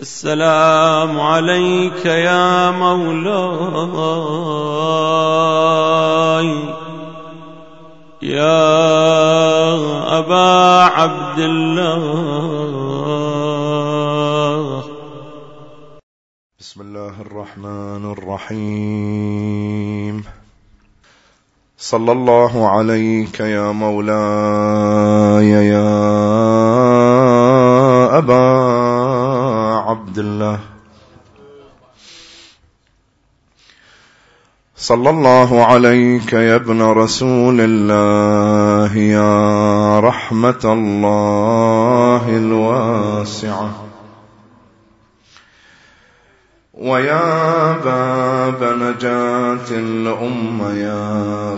السلام عليك يا مولاي يا أبا عبد الله. بسم الله الرحمن الرحيم. صلى الله عليك يا مولاي يا أبا عبد الله. صلى الله عليك يا ابن رسول الله يا رحمة الله الواسعة ويا باب نجاة الأمة يا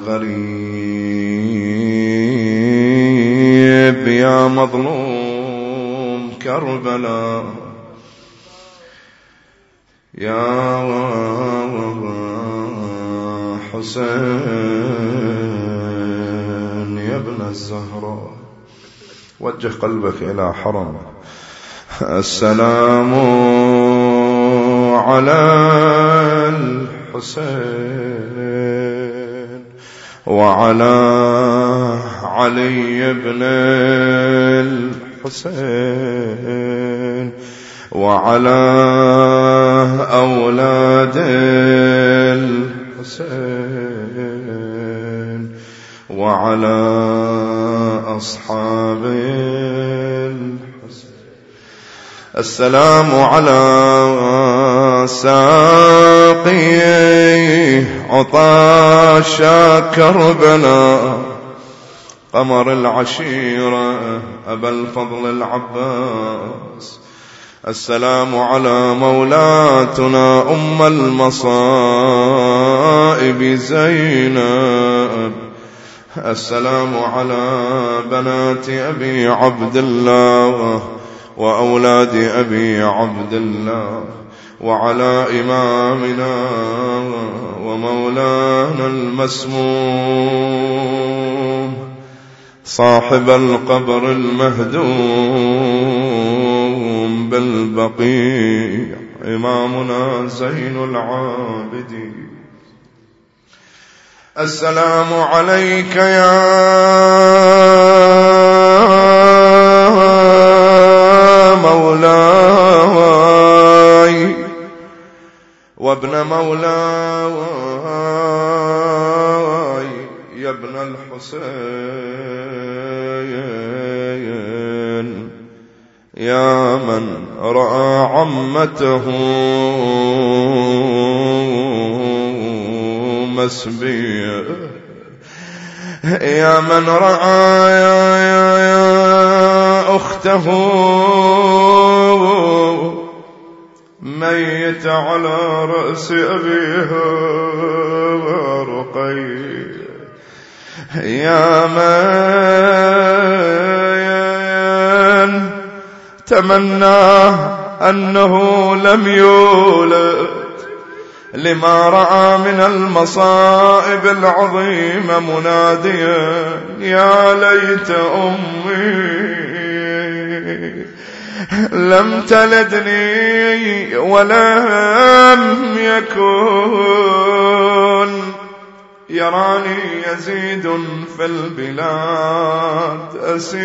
غريب يا مظلوم كربلاء يا حسين يا ابن الزهراء. وجه قلبك إلى حرم. السلام على الحسين وعلى علي بن الحسين وعلى أولاد الحسين وعلى أصحاب الحسين. السلام على ساقي عطاش كربلاء قمر العشيرة أبا الفضل العباس. السلام على مولاتنا أم المصائب زينب. السلام على بنات أبي عبد الله وأولاد أبي عبد الله وعلى إمامنا ومولانا المسموم صاحب القبر المهدوم بالبقيع إمامنا زين العابدين. السلام عليك يا مولاي وابن مولاي يا ابن الحسين يا من رأى عمته مسبية يا من رأى أخته ميت على رأس أبيها رقي يا من تمنى أنه لم يولد لما رأى من المصائب العظيمة مناديا يا ليت أمي لم تلدني ولم يكن يراني يزيد في البلاد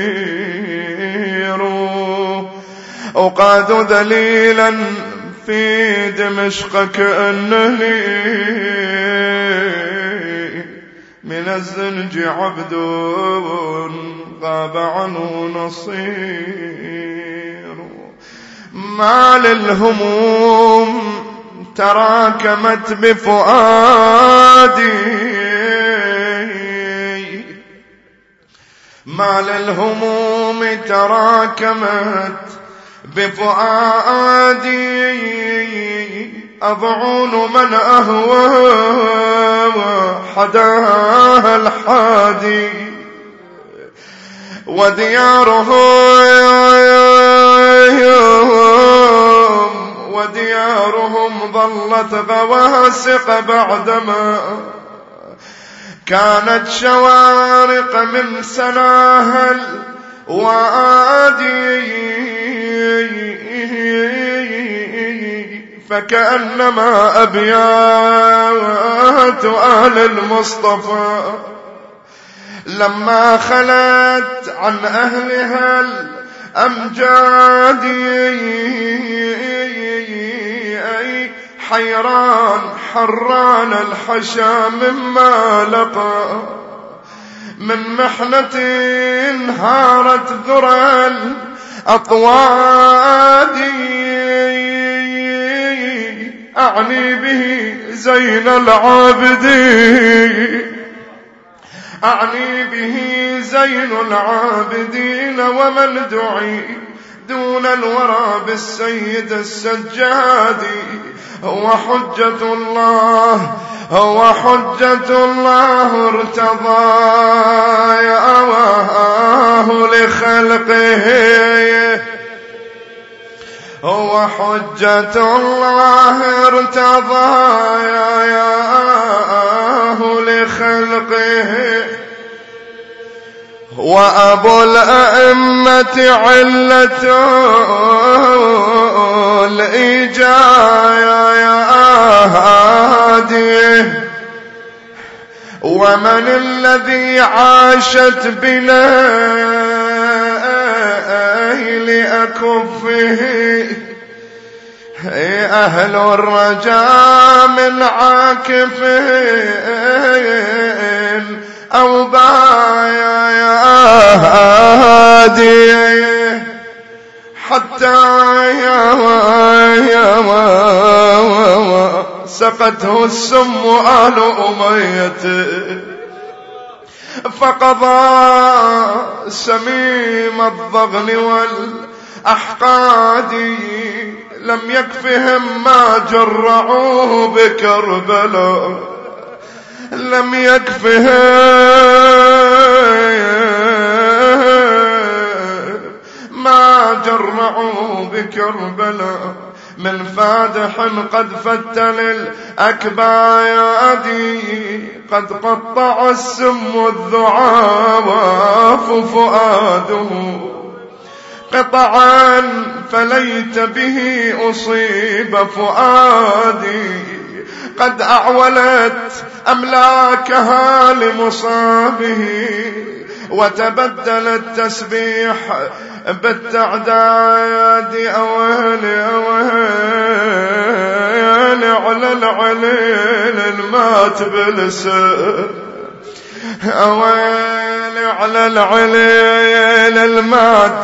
أسير أقاد ذليلا في دمشق كأنني من الزنج عبد غاب عنه نصير. ما للهموم تراكمت بفؤادي ما للهموم تراكمت بفؤادي أضعون من أهوى حداها الحادي وديارهم ظلت غواسق بعدما كانت شوارق من سناهل وادي فكأنما أبيات آل المصطفى لما خلت عن أهلها الأمجاد حيران حران الحشا مما لقى من محنة هارت ذرى الأطواد أعني به زين العابدين أعني به زين العابدين ومن دعي دون الورى بالسيد السجاد هو حجة الله هو حجة الله ارتضاه لخلقه هو حجة الله ارتضاه لخلقه وأبو الأئمة علة الإيجاد ومن الذي عاشت بنا لأكفه أهل الرجاء من عاكفين أو بايادي حتى سقته السم آل أمية فقضى سميم الضغن والأحقاد لم يكفهم ما جرعوه بكربلاء لم يكفهم ما جرعوه بكربلاء من فادح قد فتل الأكباد قد قطع السم الذعاف فؤاده قطعا فليت به أصيب فؤادي قد أعولت أملاكها لمصابه وتبدل التسبيح بالتعداد أويلي أويلي على العليل المات بالسر أويلي على العليل المات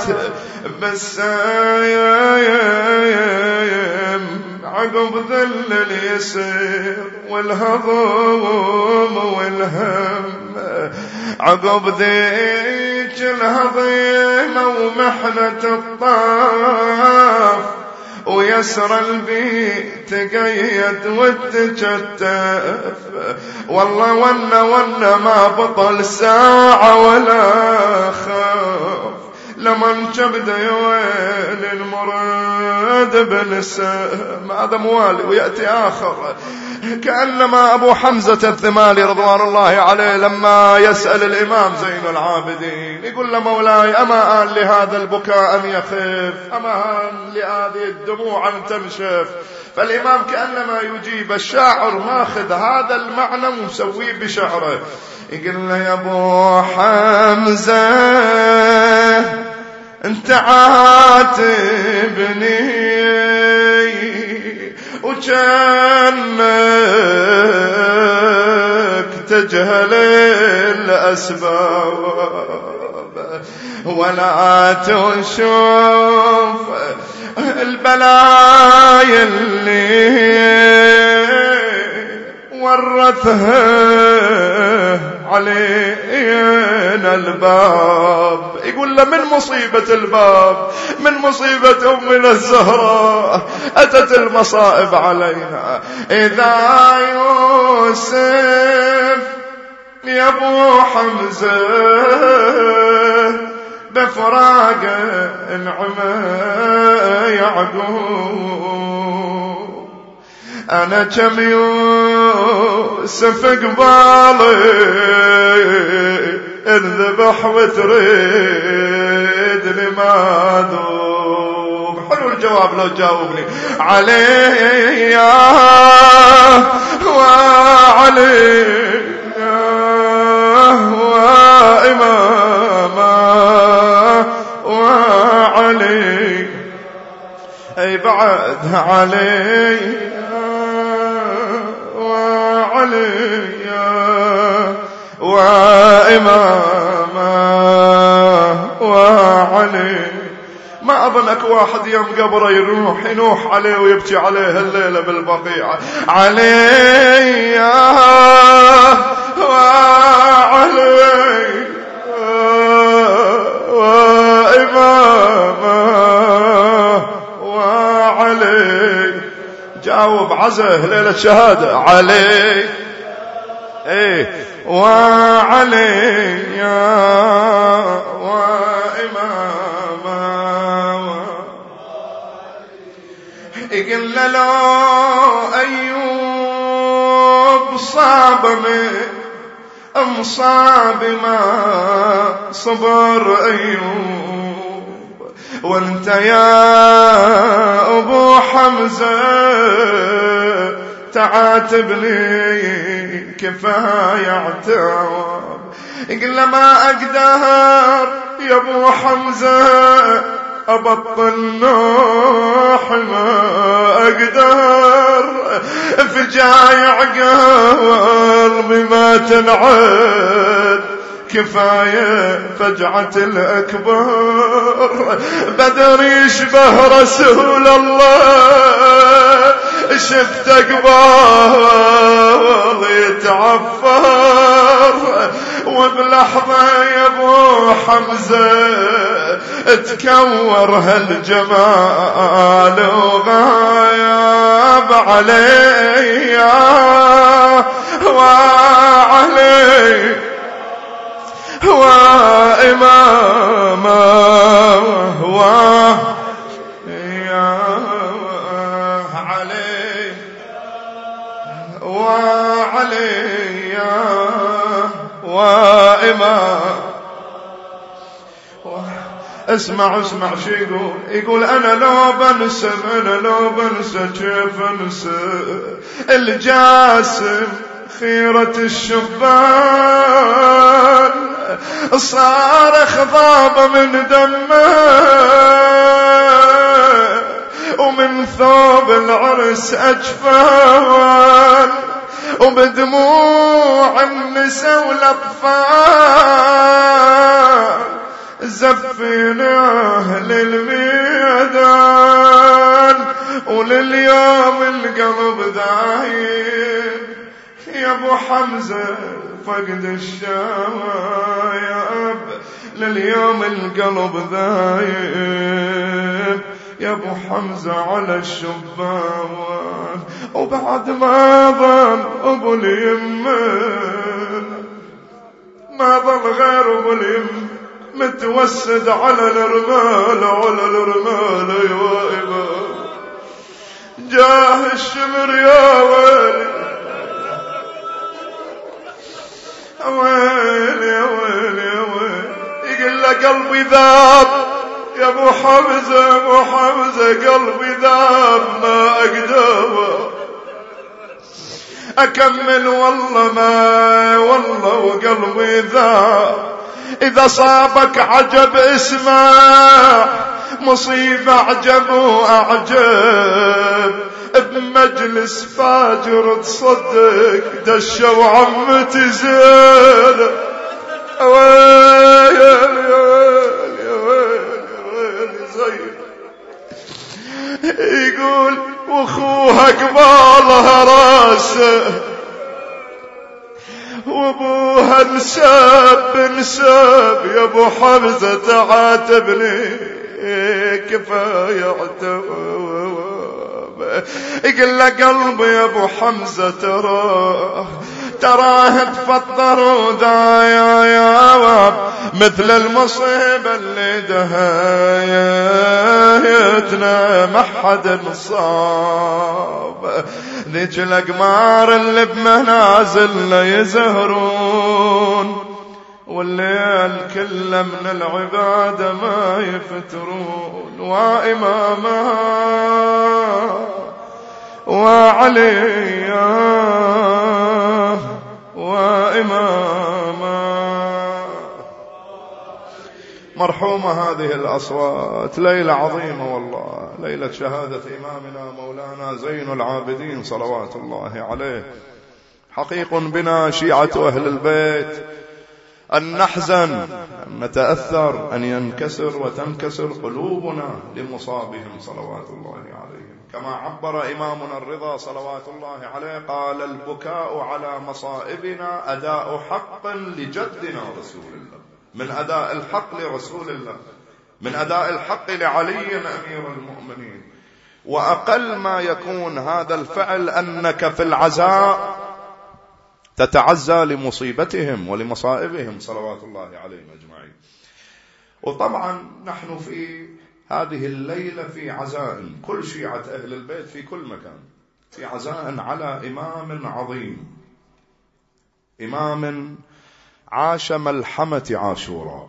بالسايم عقب ذل اليسير والهضم والهم عقب ذيك الهضيمة ومحنة الطاف ويسر البيت تقيد وتجتف والله ونا ما بطل ساعة ولا خاف لمن جبد يويل المراد بالسام هذا موالي ويأتي آخر كأنما أبو حمزة الثمالي رضوان الله عليه لما يسأل الإمام زين العابدين يقول له مولاي أما آن لهذا البكاء أن يخف أما آن لهذه الدموع أن تنشف فالإمام كأنما يجيب الشاعر ماخذ هذا المعنى ومسويه بشعره يقول له يا أبو حمزة انت عاتبني وكأنك تجهل الأسباب ولا تشوف البلايا اللي ورثها علينا الباب يقول له من مصيبة الباب من مصيبة أمنا الزهراء أتت المصائب علينا إذا يوسف يا أبو حمزة بفراق العمى يعقوب أنا كم يوسف قبالي انذبح وتريد لما ذوب حلو الجواب لو جاوبني. علي وعلي وإماما وعلي أي بعد علي وعلي وإماما وعلي. ما أظنك واحد يوم قبره ينوح عليه ويبكي عليه الليلة بالبقيع. علي وعلي وإماما وعلي. جاوب عزه ليلة شهادة. علي ايه وعلي وإماما. يقول له أيوب صعب مصاب ما صبر أيوب، وانت يا أبو حمزة تعاتبني كفاية عتاب. يقول له ما أقدر يا أبو حمزة أبطل نوح، ما أقدر في جايع قلبي ما تنعد، كفاية فجعة الأكبر. بدر يشبه رسول الله، شفت قبال يتعفر، وبلحظة يا ابو حمزة تكور هالجمال وغايب علي وعلي وإماما علي وعلي وإماما. اسمع شو يقول أنا لو بنسى كيف أنسى الجاسم خيرة الشبان، صار خضاب من دمه ومن ثوب العرس أجفان، وبدموع النساء والأطفال زفيناه للميدان، ولليوم القلب دايم يا ابو حمزة فقد الشايب، لليوم القلب ذايب يا ابو حمزة على الشبان. وبعد ما ظل ابو اليمين، ما ظل غير ابو اليمين متوسد على الرمال يا إمام. جاه الشمر يا ويلي ويلي ويلي ويلي. يقول له قلبي ذاب يا ابو حمزة قلبي ذاب ما اقدر اكمل والله وقلبي ذاب. إذا صابك عجب اسمع، مصيبة عجب وأعجب، بمجلس فاجر تصدق دشوا عمتي زين. ويلي زين. يقول واخوها قبالها راسه، وابوها نساب يا ابو حمزة تعاتبني كفاية عتاب. يقول له قلبي يا ابو حمزة تراه تفطر ودايا مثل المصيبة اللي دهايتنا ما حد نصاب. ذيك الأقمار اللي بمنازلنا يزهرون والليل كله من العبادة ما يفترون، وإماما وعليا وإماما. مرحومة هذه الأصوات، ليلة عظيمة والله، ليلة شهادة إمامنا مولانا زين العابدين صلوات الله عليه. حقيق بنا شيعة أهل البيت أن نحزن، أن نتأثر، أن ينكسر وتنكسر قلوبنا لمصابهم صلوات الله عليهم. كما عبر إمامنا الرضا صلوات الله عليه، قال: البكاء على مصائبنا أداء حق لجدنا رسول الله، من أداء الحق لرسول الله، من أداء الحق لعلي أمير المؤمنين. وأقل ما يكون هذا الفعل أنك في العزاء تتعزى لمصيبتهم ولمصائبهم صلوات الله عليهم أجمعين. وطبعا نحن في هذه الليلة في عزاء، كل شيعة أهل البيت في كل مكان في عزاء على إمام عظيم، إمام عاش ملحمة عاشوراء،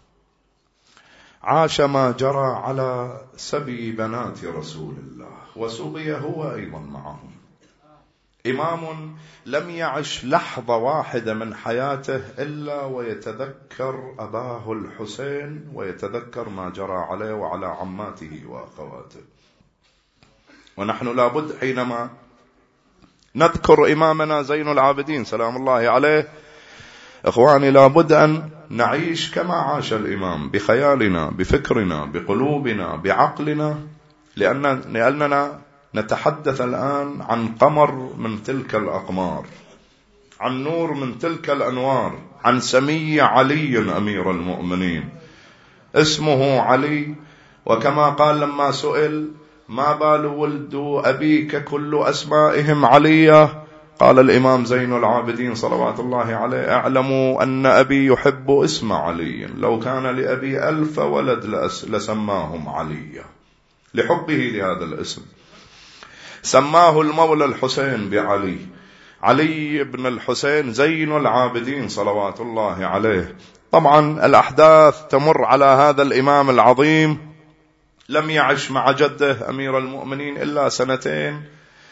عاش ما جرى على سبي بنات رسول الله، وسبي هو أيضا معهم. إمام لم يعش لحظة واحدة من حياته إلا ويتذكر أباه الحسين، ويتذكر ما جرى عليه وعلى عماته وأخواته. ونحن لابد حينما نذكر إمامنا زين العابدين سلام الله عليه، إخواني، لابد أن نعيش كما عاش الإمام، بخيالنا، بفكرنا، بقلوبنا، بعقلنا، لأننا نتحدث الآن عن قمر من تلك الأقمار، عن نور من تلك الأنوار، عن سمي علي أمير المؤمنين، اسمه علي. وكما قال لما سئل: ما بال ولد أبيك كل أسمائهم علية؟ قال الإمام زين العابدين صلوات الله عليه: اعلموا أن أبي يحب اسم علي، لو كان لأبي 1000 ولد لسماهم علي، لحبه لهذا الاسم. سماه المولى الحسين بعلي، علي بن الحسين زين العابدين صلوات الله عليه. طبعا الأحداث تمر على هذا الإمام العظيم، لم يعش مع جده أمير المؤمنين إلا 2.5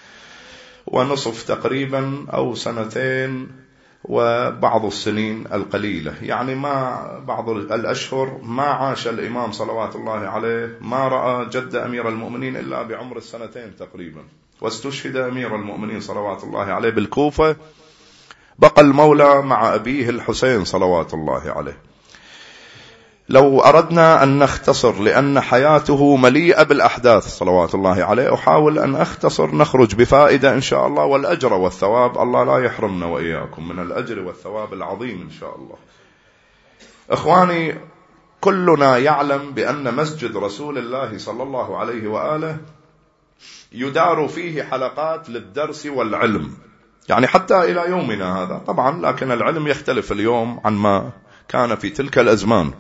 تقريبا، أو 2 وبعض السنين القليلة، يعني ما بعض الأشهر ما عاش الإمام صلوات الله عليه، ما رأى جد أمير المؤمنين إلا بعمر 2 تقريبا. واستشهد أمير المؤمنين صلوات الله عليه بالكوفة، بقى المولى مع أبيه الحسين صلوات الله عليه. لو أردنا أن نختصر، لأن حياته مليئة بالأحداث صلوات الله عليه، أحاول أن أختصر نخرج بفائدة إن شاء الله، والأجر والثواب الله لا يحرمنا وإياكم من الأجر والثواب العظيم إن شاء الله. إخواني، كلنا يعلم بأن مسجد رسول الله صلى الله عليه وآله يدار فيه حلقات للدرس والعلم، يعني حتى إلى يومنا هذا طبعا، لكن العلم يختلف اليوم عن ما كان في تلك الأزمان.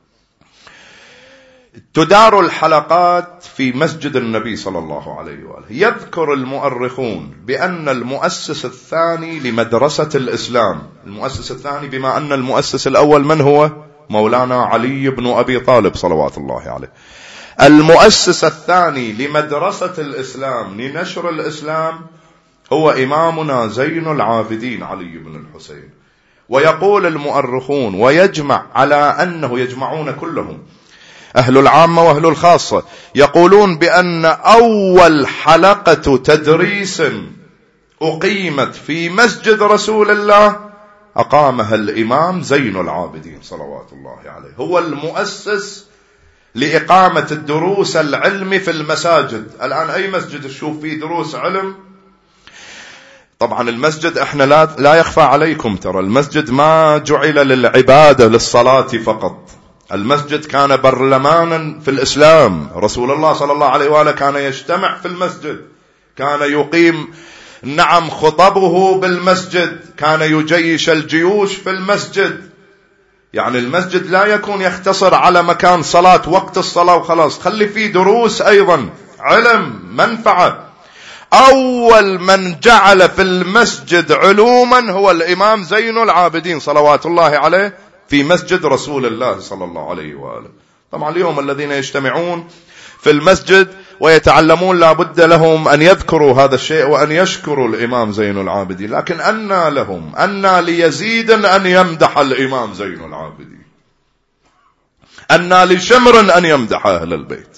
تدار الحلقات في مسجد النبي صلى الله عليه وآله. يذكر المؤرخون بأن المؤسس الثاني لمدرسة الإسلام، المؤسس الثاني، بما أن المؤسس الأول من هو؟ مولانا علي بن أبي طالب صلوات الله عليه. المؤسس الثاني لمدرسة الإسلام، لنشر الإسلام، هو إمامنا زين العابدين علي بن الحسين. ويقول المؤرخون، ويجمع على أنه، يجمعون كلهم، أهل العامة وأهل الخاصة، يقولون بأن أول حلقة تدريس أقيمت في مسجد رسول الله أقامها الإمام زين العابدين صلوات الله عليه. هو المؤسس لإقامة الدروس العلم في المساجد. الآن أي مسجد تشوف فيه دروس علم؟ طبعا المسجد احنا لا يخفى عليكم، ترى المسجد ما جعل للعبادة للصلاة فقط، المسجد كان برلمانا في الإسلام. رسول الله صلى الله عليه وآله كان يجتمع في المسجد، كان يقيم خطبه بالمسجد، كان يجيش الجيوش في المسجد. يعني المسجد لا يكون يختصر على مكان صلاة وقت الصلاة وخلاص، خلي فيه دروس أيضا، علم، منفعة. أول من جعل في المسجد علوما هو الإمام زين العابدين صلوات الله عليه، في مسجد رسول الله صلى الله عليه وآله. طبعا اليوم الذين يجتمعون في المسجد ويتعلمون لابد لهم أن يذكروا هذا الشيء وأن يشكروا الإمام زين العابدين، لكن أنى لهم، أنى ليزيد أن يمدح الإمام زين العابدين، أنى لشمر أن يمدح أهل البيت.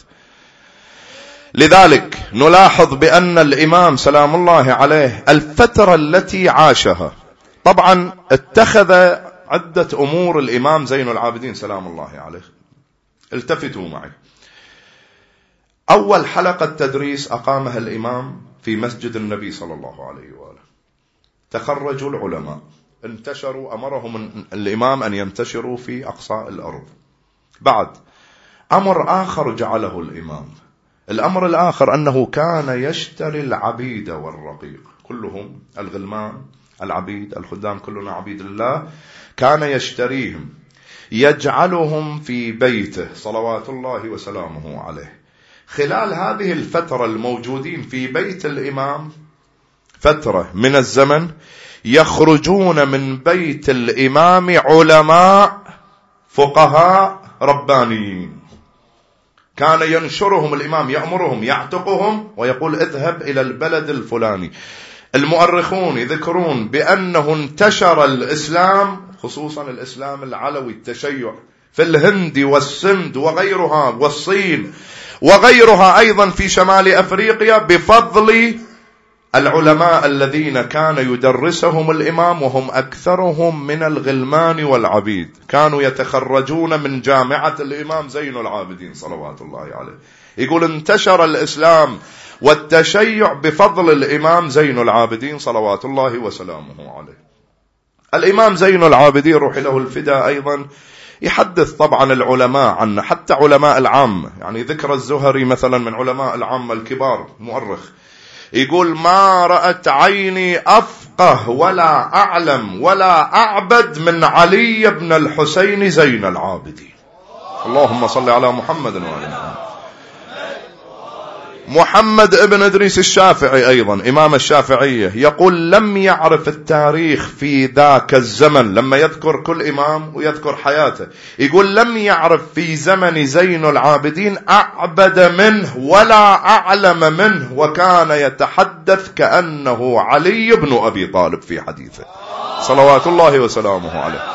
لذلك نلاحظ بأن الإمام سلام الله عليه الفترة التي عاشها، طبعا اتخذ عدة أمور الإمام زين العابدين سلام الله عليه. التفتوا معي. أول حلقة تدريس أقامها الإمام في مسجد النبي صلى الله عليه وآله. تخرجوا العلماء، انتشروا، أمرهم الإمام أن ينتشروا في أقصى الأرض. بعد أمر آخر جعله الإمام، الأمر الآخر أنه كان يشتري العبيد والرقيق، كلهم الغلمان العبيد الخدام كلنا عبيد الله، كان يشتريهم يجعلهم في بيته صلوات الله وسلامه عليه. خلال هذه الفترة الموجودين في بيت الإمام فترة من الزمن يخرجون من بيت الإمام علماء فقهاء ربانيين، كان ينشرهم الإمام، يأمرهم، يعتقهم ويقول اذهب إلى البلد الفلاني. المؤرخون يذكرون بأنه انتشر الإسلام، خصوصا الإسلام العلوي التشيع، في الهند والسند وغيرها والصين وغيرها أيضا في شمال أفريقيا بفضل العلماء الذين كان يدرسهم الإمام، وهم أكثرهم من الغلمان والعبيد، كانوا يتخرجون من جامعة الإمام زين العابدين صلوات الله عليه. يقول انتشر الإسلام والتشيع بفضل الإمام زين العابدين صلوات الله وسلامه عليه. الإمام زين العابدين روح له الفداء أيضا يحدث طبعا العلماء عنه، حتى علماء العامة، يعني ذكر الزهري مثلا من علماء العامة الكبار مؤرخ، يقول ما رأت عيني أفقه ولا أعلم ولا أعبد من علي بن الحسين زين العابدين. اللهم صل على محمد وعلى محمد. محمد ابن إدريس الشافعي أيضا إمام الشافعية يقول لم يعرف التاريخ في ذاك الزمن، لما يذكر كل إمام ويذكر حياته، يقول لم يعرف في زمن زين العابدين أعبد منه ولا أعلم منه، وكان يتحدث كأنه علي بن أبي طالب في حديثه صلوات الله وسلامه عليه.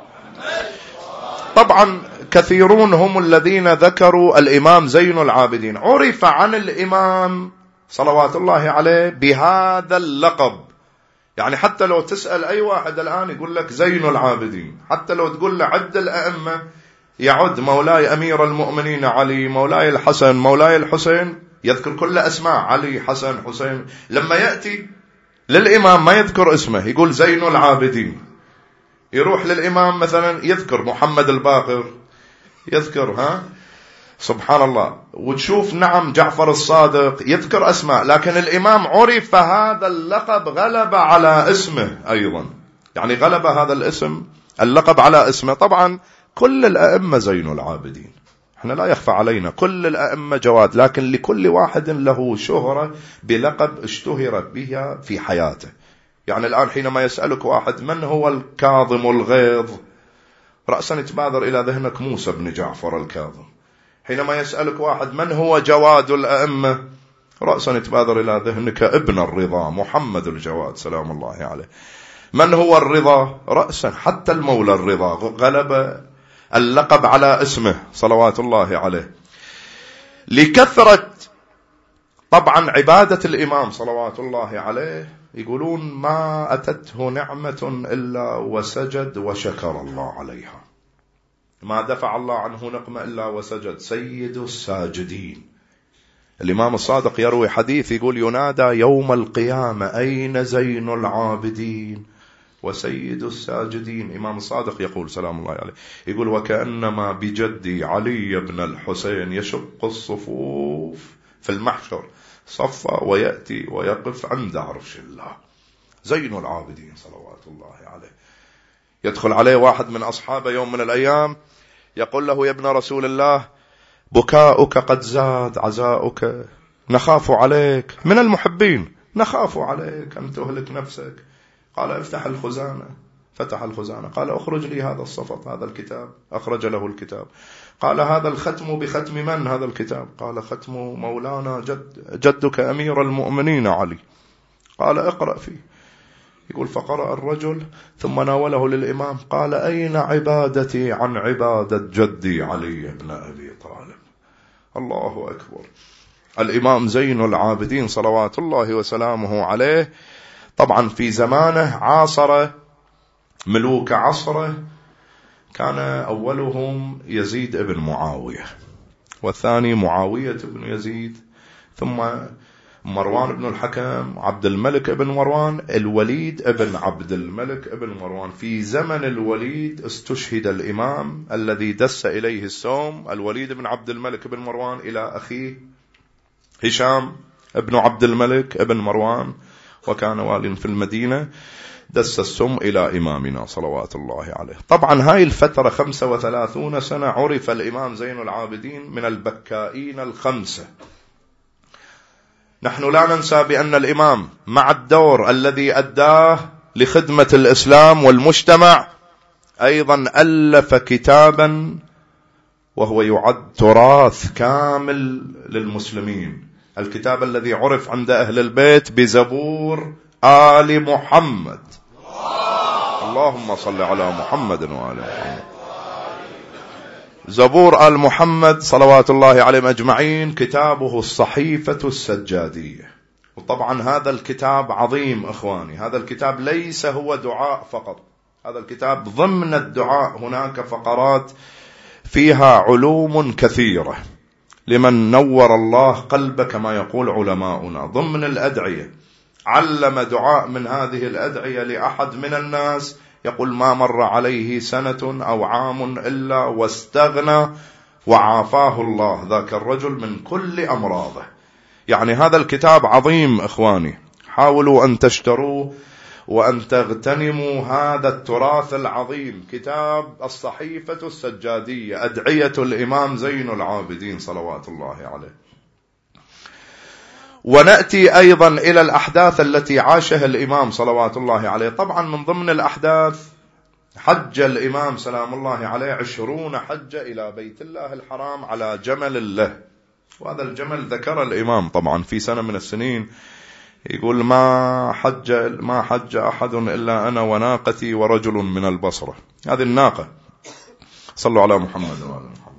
طبعا كثيرون هم الذين ذكروا الإمام زين العابدين. عرف عن الإمام صلوات الله عليه بهذا اللقب، يعني حتى لو تسأل أي واحد الآن يقول لك زين العابدين، حتى لو تقول له عد الأئمة يعد مولاي أمير المؤمنين علي، مولاي الحسن، مولاي الحسين، يذكر كل أسماء علي حسن حسين. لما يأتي للإمام ما يذكر اسمه، يقول زين العابدين. يروح للإمام مثلا يذكر محمد الباقر، يذكر سبحان الله، وتشوف نعم جعفر الصادق، يذكر أسماء، لكن الإمام عرف هذا اللقب غلب على اسمه أيضا، يعني غلب هذا الاسم اللقب على اسمه. طبعا كل الأئمة زين العابدين، احنا لا يخفى علينا كل الأئمة جواد، لكن لكل واحد له شهرة بلقب اشتهرت بها في حياته. يعني الآن حينما يسألك واحد من هو الكاظم الغيظ، رأسا يتبادر إلى ذهنك موسى بن جعفر الكاظم. حينما يسألك واحد من هو جواد الأئمة، رأسا يتبادر إلى ذهنك ابن الرضا محمد الجواد سلام الله عليه. من هو الرضا؟ رأسا حتى المولى الرضا غلب اللقب على اسمه صلوات الله عليه. لكثرة طبعا عبادة الإمام صلوات الله عليه، يقولون ما أتته نعمة إلا وسجد وشكر الله عليها، ما دفع الله عنه نقمة إلا وسجد، سيد الساجدين. الإمام الصادق يروي حديث يقول ينادى يوم القيامة أين زين العابدين وسيد الساجدين. إمام الصادق يقول سلام الله عليه، يقول وكأنما بجدي علي بن الحسين يشق الصفوف في المحشر صفا ويأتي ويقف عند عرش الله، زين العابدين صلوات الله عليه. يدخل عليه واحد من أصحابه يوم من الأيام يقول له يا ابن رسول الله بكاؤك قد زاد عزاؤك، نخاف عليك، من المحبين نخاف عليك أن تهلك نفسك. قال افتح الخزانة فتح الخزانة قال أخرج لي هذا الصفط، هذا الكتاب. أخرج له الكتاب. قال هذا الختم بختم من هذا الكتاب؟ قال ختم مولانا جدك أمير المؤمنين علي. قال اقرأ فيه. يقول فقرأ الرجل ثم ناوله للإمام قال أين عبادتي عن عبادة جدي علي بن أبي طالب؟ الله أكبر. الإمام زين العابدين صلوات الله وسلامه عليه طبعا في زمانه عاصر ملوك عصره، كان أولهم يزيد بن معاوية، والثاني معاوية بن يزيد، ثم مروان بن الحكم، عبد الملك بن مروان، الوليد بن عبد الملك بن مروان. في زمن الوليد استشهد الإمام الذي دس إليه السوم، الوليد بن عبد الملك بن مروان، إلى أخيه هشام بن عبد الملك بن مروان، وكان والي في المدينة، دس السم إلى إمامنا صلوات الله عليه. طبعا هاي الفترة 35 سنة عرف الإمام زين العابدين من البكائين الخمسة. نحن لا ننسى بأن الإمام مع الدور الذي أداه لخدمة الإسلام والمجتمع أيضا ألف كتابا وهو يعد تراث كامل للمسلمين، الكتاب الذي عرف عند أهل البيت بزبور آل محمد. اللهم صل على محمد وآل محمد. زبور آل محمد صلوات الله عليهم أجمعين كتابه الصحيفة السجادية. وطبعا هذا الكتاب عظيم إخواني، هذا الكتاب ليس هو دعاء فقط، هذا الكتاب ضمن الدعاء هناك فقرات فيها علوم كثيرة لمن نور الله قلبه كما يقول علماؤنا. ضمن الأدعية علم دعاء من هذه الأدعية لأحد من الناس يقول ما مر عليه سنة أو عام إلا واستغنى وعافاه الله ذاك الرجل من كل أمراضه. يعني هذا الكتاب عظيم إخواني، حاولوا أن تشتروه وأن تغتنموا هذا التراث العظيم، كتاب الصحيفة السجادية، أدعية الإمام زين العابدين صلوات الله عليه. ونأتي أيضا إلى الأحداث التي عاشها الإمام صلوات الله عليه. طبعا من ضمن الأحداث حج الإمام سلام الله عليه 20 حجة إلى بيت الله الحرام على جمل له، وهذا الجمل ذكر الإمام طبعا في سنة من السنين يقول ما حج أحد إلا أنا وناقتي ورجل من البصرة. هذه الناقة. صلوا على محمد وعلى محمد.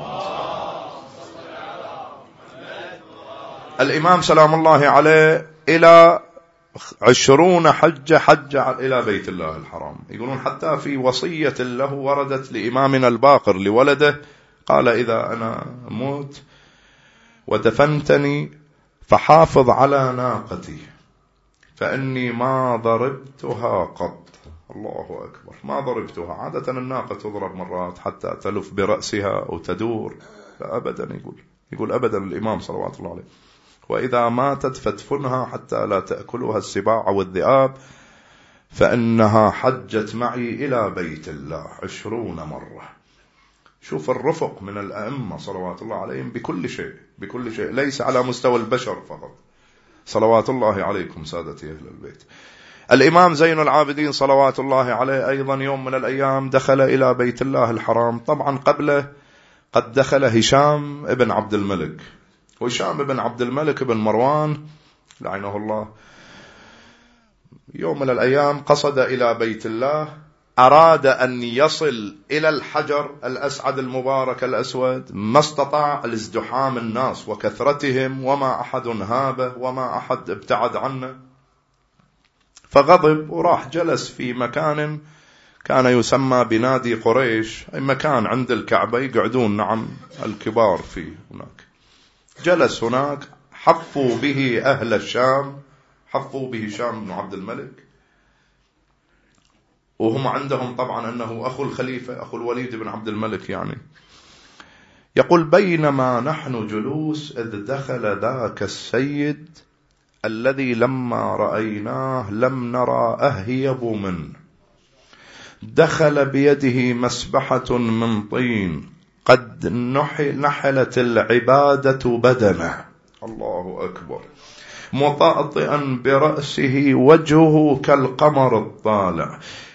الإمام سلام الله عليه إلى 20 حج إلى بيت الله الحرام. يقولون حتى في وصية له وردت لإمامنا الباقر لولده قال إذا أنا موت ودفنتني فحافظ على ناقتي فإني ما ضربتها قط. الله أكبر. ما ضربتها. عادة الناقة تضرب مرات حتى تلف برأسها أو تدور، لا أبدا. يقول أبدا الإمام صلوات الله عليه. وإذا ماتت فادفنها حتى لا تأكلها السباع والذئاب فإنها حجت معي إلى بيت الله 20 مرة. شوف الرفق من الأئمة صلوات الله عليهم بكل شيء، ليس على مستوى البشر فقط. صلوات الله عليكم سادتي أهل البيت. الإمام زين العابدين صلوات الله عليه أيضا يوم من الأيام دخل إلى بيت الله الحرام. طبعا قبله قد دخل هشام ابن عبد الملك، وهشام ابن عبد الملك بن مروان لعنه الله يوم من الأيام قصد إلى بيت الله، أراد أن يصل إلى الحجر الأسعد المبارك الأسود، ما استطاع لازدحام الناس وكثرتهم وما أحد هابه وما أحد ابتعد عنه، فغضب وراح جلس في مكان كان يسمى بنادي قريش، أي مكان عند الكعبة يقعدون نعم الكبار فيه هناك. جلس هناك، حفوا به أهل الشام، حفوا به هشام بن عبد الملك، وهم عندهم طبعا أنه أخو الخليفة، أخو الوليد بن عبد الملك يعني. يقول بينما نحن جلوس إذ دخل ذاك السيد الذي لما رأيناه لم نرى أهيب منه، دخل بيده مسبحة من طين قد نحلت العبادة بدنه. الله أكبر. مطأطئا برأسه وجهه كالقمر الطالع.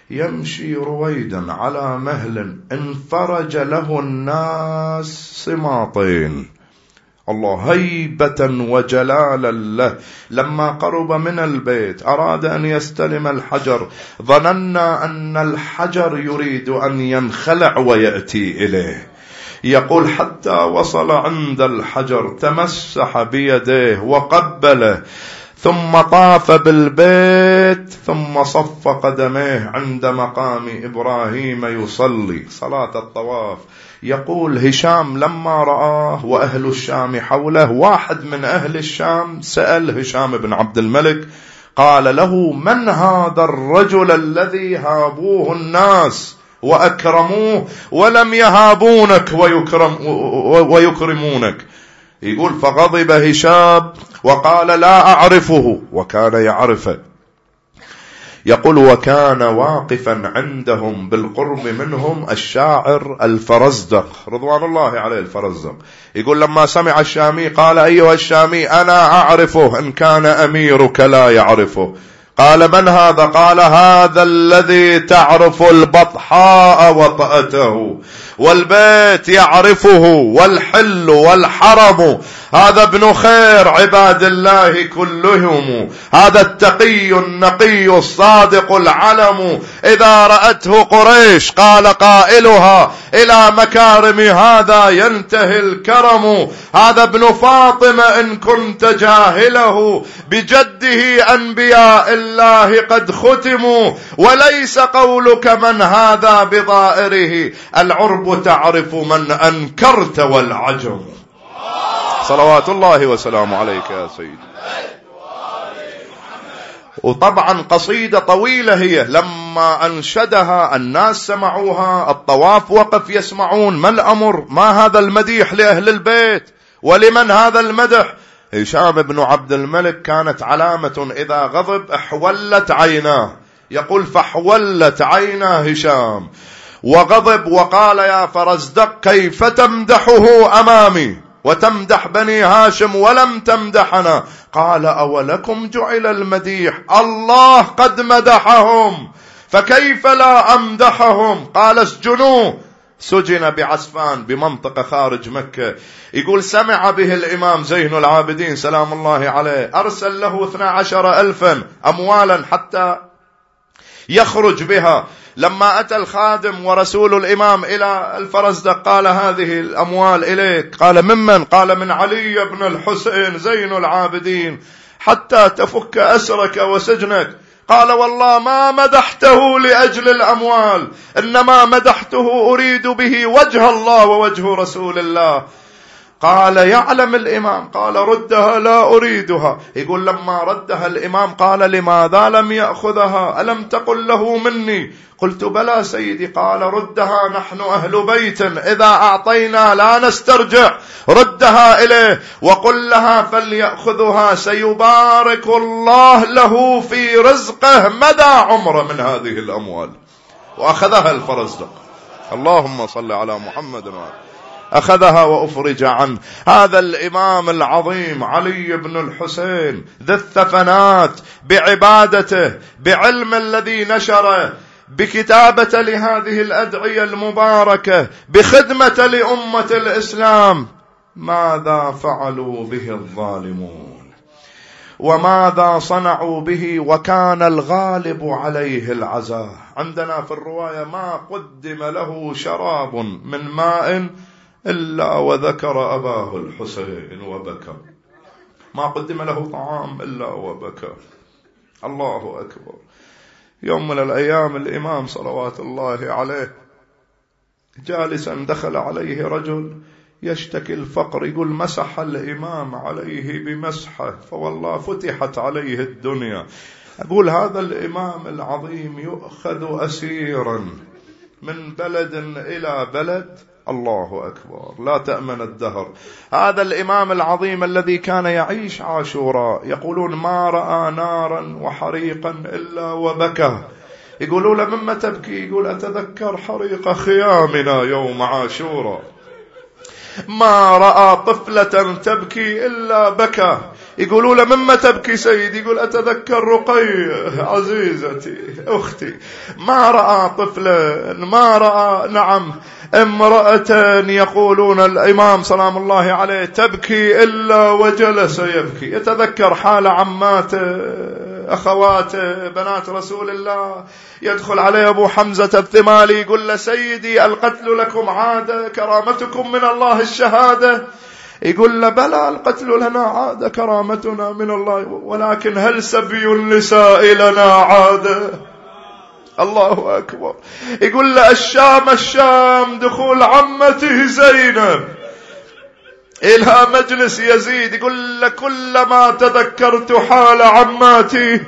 يمشي رويدا على مهل انفرج له الناس سماطين، الله هيبة وجلالا له. لما قرب من البيت أراد أن يستلم الحجر، ظننا أن الحجر يريد أن ينخلع ويأتي إليه. يقول حتى وصل عند الحجر تمسح بيديه وقبله، ثم طاف بالبيت، ثم صف قدميه عند مقام إبراهيم يصلي صلاة الطواف. يقول هشام لما رآه وأهل الشام حوله، واحد من أهل الشام سأل هشام بن عبد الملك قال له: من هذا الرجل الذي هابوه الناس وأكرموه ولم يهابونك ويكرمونك؟ يقول فغضب هشام وقال: لا أعرفه، وكان يعرفه. يقول وكان واقفا عندهم بالقرب منهم الشاعر الفرزدق رضوان الله عليه. الفرزدق يقول لما سمع الشامي قال: أيها الشامي أنا أعرفه إن كان أميرك لا يعرفه. قال: من هذا؟ قال: هذا الذي تعرف البطحاء وطأته والبيت يعرفه والحل والحرم، هذا ابن خير عباد الله كلهم، هذا التقي النقي الصادق العلم، إذا رأته قريش قال قائلها إلى مكارم هذا ينتهي الكرم، هذا ابن فاطمة إن كنت جاهله، بجده أنبياء الله قد ختموا، وليس قولك من هذا بضائره، العرب تعرف من أنكرت والعجم. صلوات الله وسلامه عليك يا سيدي. وطبعا قصيدة طويلة هي، لما أنشدها الناس سمعوها، الطواف وقف يسمعون ما الأمر، ما هذا المديح لأهل البيت ولمن هذا المدح. هشام بن عبد الملك كانت علامة إذا غضب احولت عيناه. يقول فاحولت عينا هشام وغضب وقال: يا فرزدق كيف تمدحه أمامي وتمدح بني هاشم ولم تمدحنا؟ قال: أولكم جعل المديح، الله قد مدحهم فكيف لا أمدحهم؟ قال: اسجنوه. سجن بعسفان بمنطقة خارج مكة. يقول سمع به الإمام زين العابدين سلام الله عليه، أرسل له 12,000 أموالا حتى يخرج بها. لما أتى الخادم ورسول الإمام إلى الفرزدق قال: هذه الأموال إليك. قال: ممن؟ قال: من علي بن الحسين زين العابدين، حتى تفك أسرك وسجنك. قال: والله ما مدحته لأجل الأموال، إنما مدحته أريد به وجه الله ووجه رسول الله. قال: يعلم الإمام. قال: ردها لا أريدها. يقول لما ردها الإمام قال: لماذا لم يأخذها؟ ألم تقل له مني؟ قلت: بلى سيدي. قال: ردها، نحن أهل بيت إذا أعطينا لا نسترجع، ردها إليه وقل لها فليأخذها، سيبارك الله له في رزقه مدى عمره من هذه الأموال. وأخذها الفرزدق. اللهم صل على محمد وعلى. أخذها وأفرج عنه. هذا الإمام العظيم علي بن الحسين ذي الثفنات، بعبادته، بعلم الذي نشره، بكتابة لهذه الأدعية المباركة، بخدمة لأمة الإسلام، ماذا فعلوا به الظالمون وماذا صنعوا به؟ وكان الغالب عليه العزاء. عندنا في الرواية ما قدم له شراب من ماء إلا وذكر أباه الحسين وبكى، ما قدم له طعام إلا وبكى. الله أكبر. يوم من الأيام الإمام صلوات الله عليه جالسا دخل عليه رجل يشتكي الفقر، يقول مسح الإمام عليه بمسحه فوالله فتحت عليه الدنيا. أقول هذا الإمام العظيم يؤخذ أسيرا من بلد إلى بلد، الله أكبر، لا تأمن الدهر. هذا الإمام العظيم الذي كان يعيش عاشوراء، يقولون ما رأى نارا وحريقا إلا وبكى. يقولوا له مما تبكي؟ يقول أتذكر حريق خيامنا يوم عاشوراء، ما رأى طفلة تبكي إلا بكى. يقولوا له مما تبكي سيدي؟ يقول أتذكر رقية عزيزتي أختي، ما رأى طفلا، ما رأى امرأة يقولون الإمام سلام الله عليه تبكي إلا وجلس يبكي. يتذكر حال عماته، أخواته، بنات رسول الله. يدخل عليه أبو حمزة الثمالي يقول له سيدي القتل لكم عادة، كرامتكم من الله الشهادة. يقول له بلى القتل لنا عادة، كرامتنا من الله، ولكن هل سبي النساء لنا عادة؟ الله أكبر. يقول له الشام دخول عمته زينب إلى مجلس يزيد. يقول له كلما تذكرت حال عماتي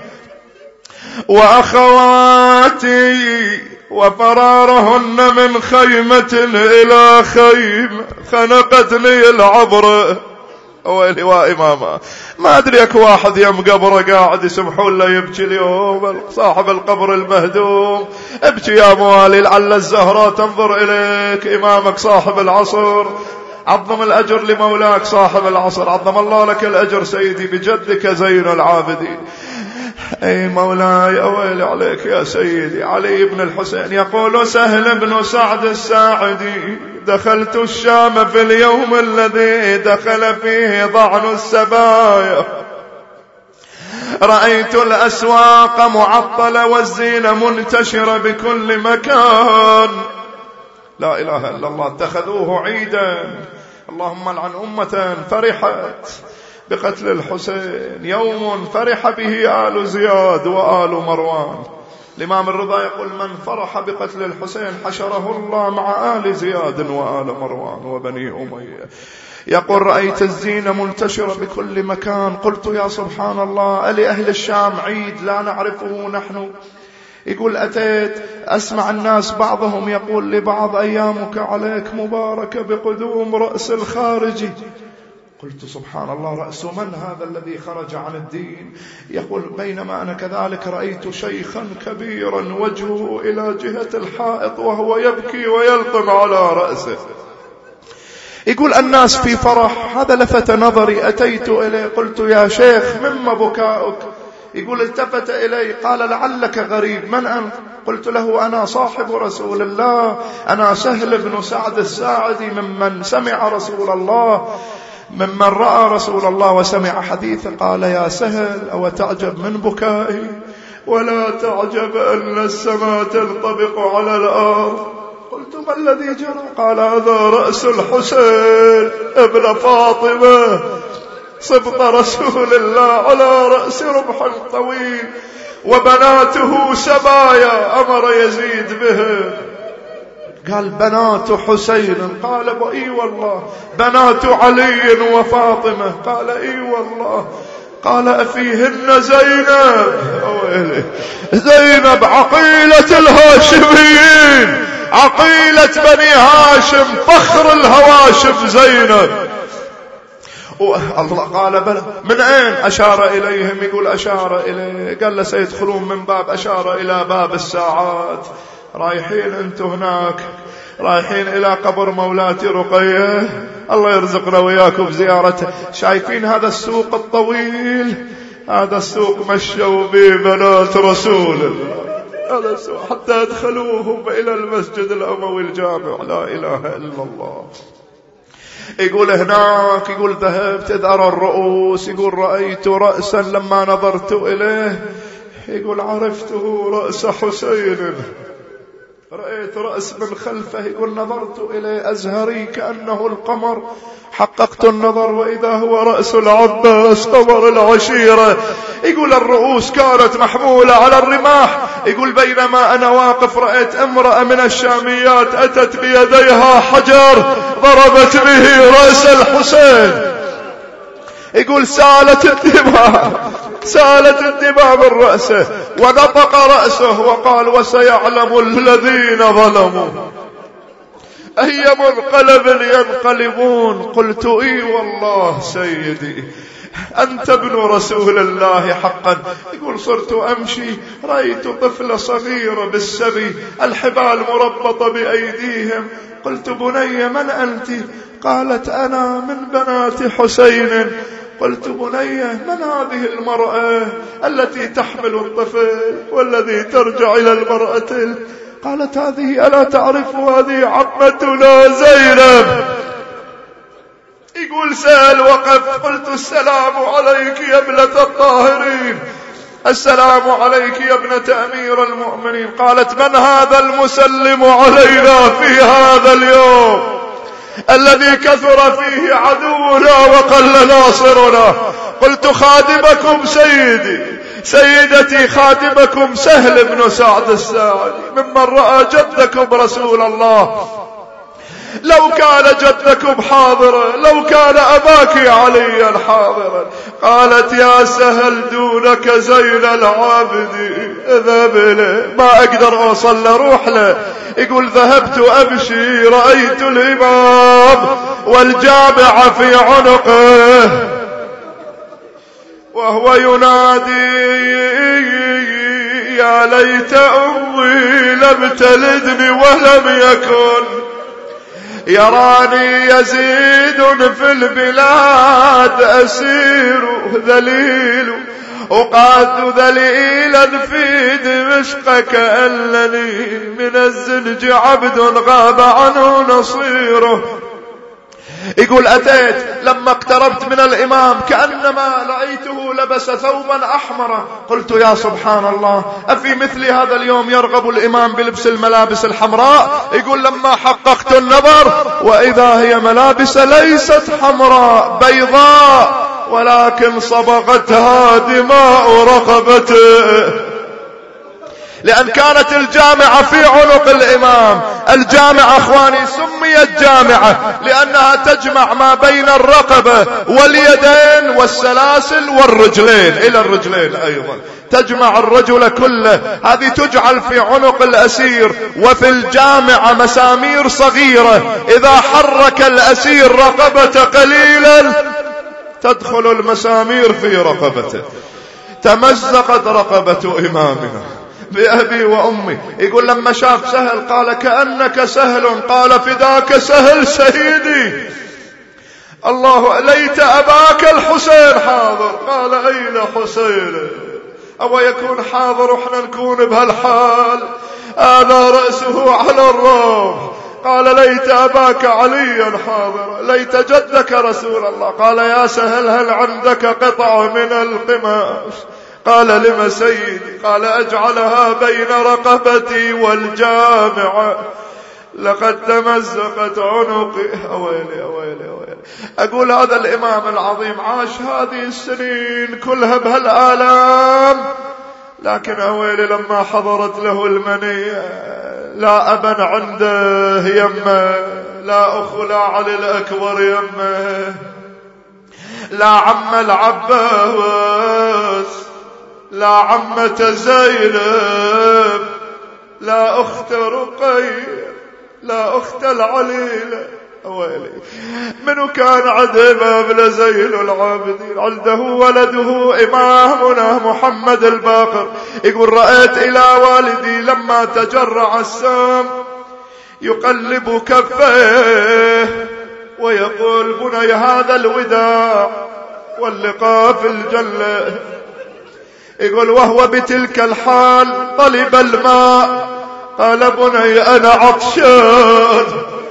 وأخواتي وفرارهن من خيمة إلى خيمة خنقتني العبرة. ويلي وإماما، ما أدري أكو واحد يم قبره قاعد يسمحون له يبكي اليوم، صاحب القبر المهدوم. ابكي يا موالي لعل الزهرة تنظر إليك، إمامك صاحب العصر. عظم الأجر لمولاك صاحب العصر، عظم الله لك الأجر سيدي بجدك زين العابدين. أي مولاي أويل عليك يا سيدي. علي بن الحسين يقول سهل بن سعد الساعدي دخلت الشام في اليوم الذي دخل فيه ضعن السبايا، رأيت الأسواق معطلة والزين منتشرة بكل مكان. لا إله إلا الله، اتخذوه عيدا. اللهم لعن أمة فرحت بقتل الحسين، يوم فرح به آل زياد وآل مروان. الإمام الرضا يقول من فرح بقتل الحسين حشره الله مع آل زياد وآل مروان وبني أمية. يقول رأيت الزينة منتشرة بكل مكان. قلت يا سبحان الله، ألي أهل الشام عيد لا نعرفه نحن؟ يقول أتيت أسمع الناس بعضهم يقول لبعض أيامك عليك مباركة بقدوم رأس الخارجي. قلت سبحان الله، رأس من هذا الذي خرج عن الدين؟ يقول بينما أنا كذلك رأيت شيخا كبيرا وجهه إلى جهة الحائط وهو يبكي ويلطم على رأسه. يقول الناس في فرح، هذا لفت نظري، أتيت إليه قلت يا شيخ مما بكاؤك؟ يقول التفت إلي قال لعلك غريب، من أنت؟ قلت له أنا صاحب رسول الله، أنا سهل بن سعد الساعدي ممن سمع رسول الله، ممن رأى رسول الله وسمع حديثه. قال يا سهل أو تعجب من بكائي؟ ولا تعجب أن السماء تنطبق على الأرض. قلت ما الذي جرى؟ قال هذا رأس الحسين ابن فاطمة صبط رسول الله على رأس رمح طويل، وبناته سبايا أمر يزيد به. قال بنات حسين؟ قال اي والله. بنات علي وفاطمة؟ قال اي والله. قال أفيهن زينب؟ زينب عقيلة الهاشميين، عقيلة بني هاشم، فخر الهواشم زينب. الله قال بلى. من أين؟ أشار إليهم. يقول أشار إليه، قال له سيدخلون من باب، أشار إلى باب الساعات. رايحين أنتم هناك، رايحين إلى قبر مولاتي رقية، الله يرزقنا وياكم بزيارته. شايفين هذا السوق الطويل؟ هذا السوق مشوا به بنات رسول الله، هذا السوق حتى أدخلوهم إلى المسجد الأموي الجامع. لا إله إلا الله. يقول هناك، يقول ذهبت إذ أرى الرؤوس، يقول رأيت رأسا لما نظرت إليه، يقول عرفته رأس حسين. رأيت رأس من خلفه، يقول نظرت إليه أزهري كأنه القمر، حققت النظر وإذا هو رأس العباس قمر العشيرة. يقول الرؤوس كانت محمولة على الرماح. يقول بينما أنا واقف رأيت امرأة من الشاميات أتت بيديها حجر ضربت به رأس الحسين. يقول سالت الدماء من رأسه، ونطق رأسه وقال وسيعلم الذين ظلموا أي منقلب ينقلبون. قلت اي والله سيدي أنت ابن رسول الله حقا. يقول صرت أمشي رأيت طفلة صغيرة بالسبي، الحبال مربطة بأيديهم. قلت بني من أنت؟ قالت أنا من بنات حسين. قلت بنيه من هذه المرأة التي تحمل الطفل والذي ترجع إلى المرأة؟ قالت هذه ألا تعرف هذه عمتنا زينب. يقول سأل وقف قلت السلام عليك يا ابنة الطاهرين، السلام عليك يا ابنة أمير المؤمنين. قالت من هذا المسلم علينا في هذا اليوم الذي كثر فيه عدونا وقل ناصرنا؟ قلت خادمكم سيدتي خادمكم سهل بن سعد الساعدي ممن رأى جدكم رسول الله. لو كان جدكم حاضرا، لو كان أباك عليا حاضرا. قالت يا سهل دونك زين العابدين، اذهب له، ما أقدر أوصل له، روح له. يقول ذهبت أمشي رأيت الإمام والجامع في عنقه وهو ينادي يا ليت أمي لم تلدني ولم يكن يراني يزيد في البلاد أسير ذليل أقعد ذليلا في دمشق كأنني من الزنج عبد غاب عنه نصيره. يقول أتيت لما اقتربت من الإمام كأنما رأيته لبس ثوبا أحمر. قلت يا سبحان الله، أفي مثل هذا اليوم يرغب الإمام بلبس الملابس الحمراء؟ يقول لما حققت النظر وإذا هي ملابس ليست حمراء بيضاء ولكن صبغتها دماء رقبته، لأن كانت الجامعة في عنق الإمام. الجامعة أخواني سميت جامعة لأنها تجمع ما بين الرقبة واليدين والسلاسل والرجلين إلى الرجلين أيضا، تجمع الرجل كله. هذه تجعل في عنق الأسير. وفي الجامعة مسامير صغيرة، إذا حرك الأسير رقبته قليلا تدخل المسامير في رقبته. تمزقت رقبة إمامنا بأبي وأمي. يقول لما شاف سهل قال كأنك سهل، قال فداك سهل سيدي. الله ليت أباك الحسين حاضر. قال أين حسين؟ أو يكون حاضر وإحنا نكون بهالحال؟ هذا رأسه على الرب. قال ليت أباك عليا حاضر، ليت جدك رسول الله. قال يا سهل هل عندك قطعة من القماش؟ قال لم سيدي؟ قال أجعلها بين رقبتي والجامعة، لقد تمزقت عنقي. أويلي أويلي أويلي. أقول هذا الإمام العظيم عاش هذه السنين كلها بهالآلام، لكن أويلي لما حضرت له المنية لا أبا عنده يمه، لا أخ لا علي الأكبر يمه، لا عم العباس، لا عمة زينب، لا أخت رقية، لا أخت العليلة. أويلي منو كان عند إمامنا زين العابدين؟ عنده ولده إمامنا محمد الباقر. يقول رأيت إلى والدي لما تجرع السام يقلب كفيه ويقول بني هذا الوداع واللقاء في الجنة. يقول وهو بتلك الحال طلب الماء، قال بني أنا عطشان.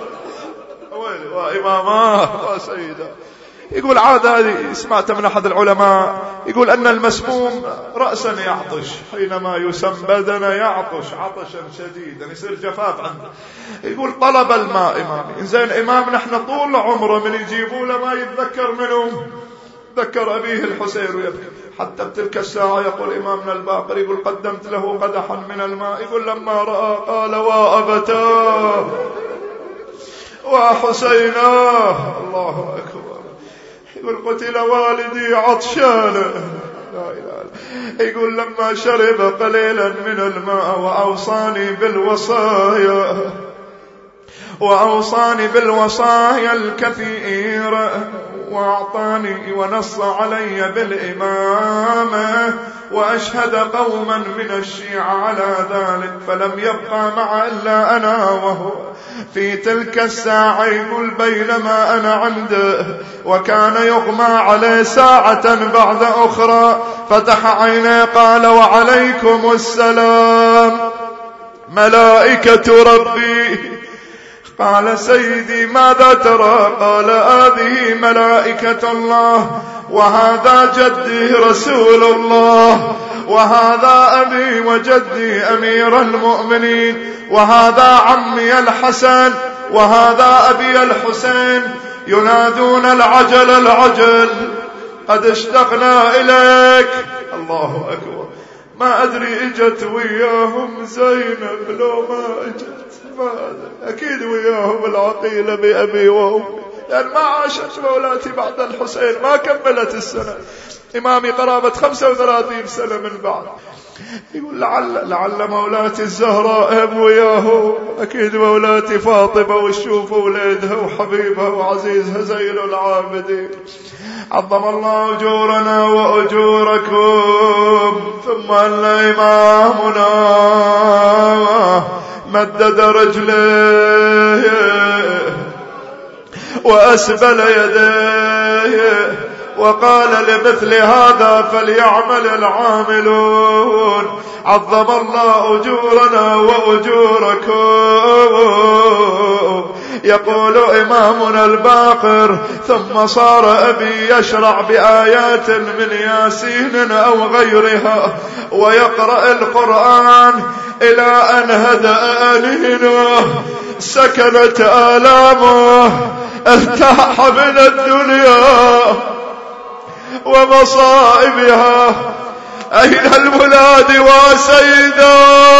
وإماماه وسيدا. يقول عادة هذه سمعت من أحد العلماء يقول أن المسموم رأسا يعطش، حينما يسم بدنا يعطش عطشا شديدا يصير جفاف عنده. يقول طلب الماء إمامي. زين إمام نحن طول عمره من يجيبوا له ما يتذكر منه، ذكر أبيه الحسين ويبكي. حتى بتلك الساعة يقول إمامنا الباقر يقول قدمت له قدحا من الماء. يقول لما رأى قال وأبتاه وحسيناه. الله أكبر. يقول قتل والدي عطشانا. لا إله. يقول لما شرب قليلا من الماء وأوصاني بالوصايا الكثيرة وأعطاني ونص علي بالإمامة وأشهد قوما من الشيعة على ذلك، فلم يبقى مع إلا أنا وهو. في تلك الساعة يقول بينما أنا عنده وكان يغمى عليه ساعة بعد أخرى فتح عينيه قال وعليكم السلام ملائكة ربي. قال سيدي ماذا ترى؟ قال هذه ملائكة الله وهذا جدي رسول الله وهذا أبي وجدي أمير المؤمنين وهذا عمي الحسن وهذا أبي الحسين ينادون العجل العجل قد اشتقنا إليك. الله أكبر. ما أدري إجت وياهم زينب لو ما إجت ما أكيد وياهم العقيلة بأبي وأمي لأن ما عاشت مولاتي بعد الحسين ما كملت السنة. إمامي قرابة 35 سنة من بعد. يقول لعل مولاتي الزهراء هم وياهم أكيد مولاتي فاطمة وشوف أولادها وحبيبها وعزيزها زين العابدين. عظم الله أجورنا وأجوركم. ثم أن إمامنا مدد رجليه وأسبل يديه وقال لمثل هذا فليعمل العاملون. عظم الله أجورنا وأجوركم. يقول إمامنا الباقر ثم صار أبي يشرع بآيات من ياسين أو غيرها ويقرأ القرآن إلى أن هدأ أنينه سكنت آلامه ارتاح من الدنيا ومصائبها. أين الولاد وسيدا